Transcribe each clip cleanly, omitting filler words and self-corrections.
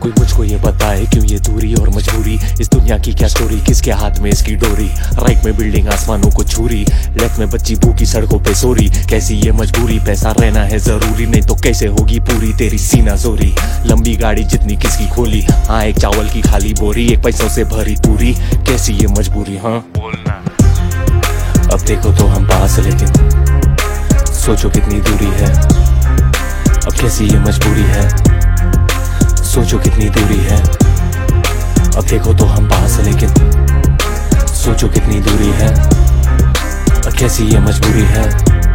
कोई मुझको ये बताए क्यों ये दूरी और मजबूरी, इस दुनिया की क्या स्टोरी, किसके हाथ में इसकी डोरी। राइट में बिल्डिंग आसमानों को छूरी, लेफ्ट में बच्ची भूखी सड़कों पे सोरी। कैसी ये मजबूरी, पैसा रहना है जरूरी, नहीं तो कैसे होगी पूरी तेरी सीना जोरी। लंबी गाड़ी जितनी किसकी खोली, हाँ एक चावल की खाली बोरी, एक पैसों से भरी पूरी। कैसी ये मजबूरी, हाँ बोलना। अब देखो तो हम पास, लेकिन सोचो कितनी दूरी है। अब कैसी ये मजबूरी है, सोचो कितनी दूरी है। अब देखो तो हम पास, लेकिन सोचो कितनी दूरी है। अब कैसी ये मजबूरी है,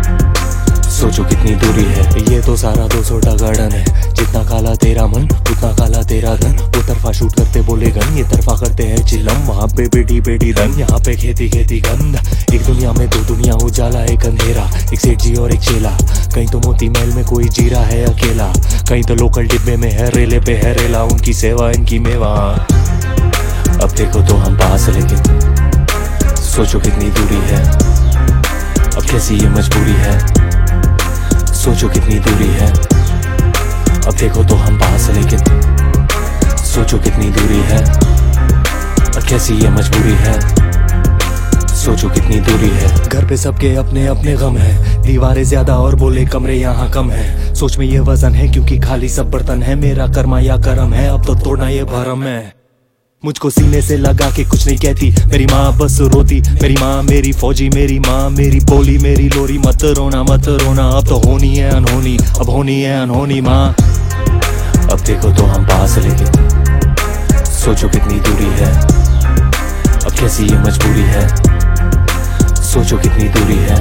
सोचो कितनी दूरी है। ये तो सारा 200 का गार्डन है, जितना काला तेरा मन उतना काला तेरा धन। वो तरफा शूट करते बोले गन, ये तरफा करते हैं चिलम। वहाँ पे बेटी बेटी धन, यहाँ पे खेती खेती गंद। एक दुनिया में दो दुनिया, उजाला एक अंधेरा, एक सेठ जी और एक चेला। कहीं तो मोती महल में कोई जी रहा है अकेला, कहीं तो लोकल डिब्बे में है रेले पे है रेला। उनकी सेवा इनकी मेवा। अब देखो तो हम पास, लेकिन सोचो कितनी दूरी है। अब कैसी ये मजबूरी है, सोचो कितनी दूरी है। अब देखो तो हम पास, लेकिन सोचो कितनी दूरी है। अब कैसी ये मजबूरी है, सोचो कितनी दूरी है। घर पे सबके अपने अपने गम है, दीवारें ज्यादा और बोले कमरे यहाँ कम है। सोच में ये वजन है क्योंकि खाली सब बर्तन है। मेरा कर्मा या करम है, अब तो तोड़ना ये भरम है। मुझको सीने से लगा के कुछ नहीं कहती, मेरी माँ बस रोती। मेरी माँ मेरी फौजी, मेरी माँ मेरी बोली, मेरी लोरी। मत रोना मत रोना, अब तो होनी है अनहोनी, अब होनी है अनहोनी माँ। अब देखो तो हम पास, लेकिन सोचो कितनी दूरी है। अब कैसी ये मजबूरी है, सोचो कितनी दूरी है।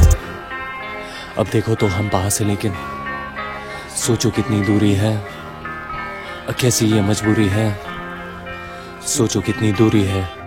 अब देखो तो हम पास, लेकिन सोचो कितनी दूरी है। अब कैसी ये मजबूरी है, सोचो कितनी दूरी है।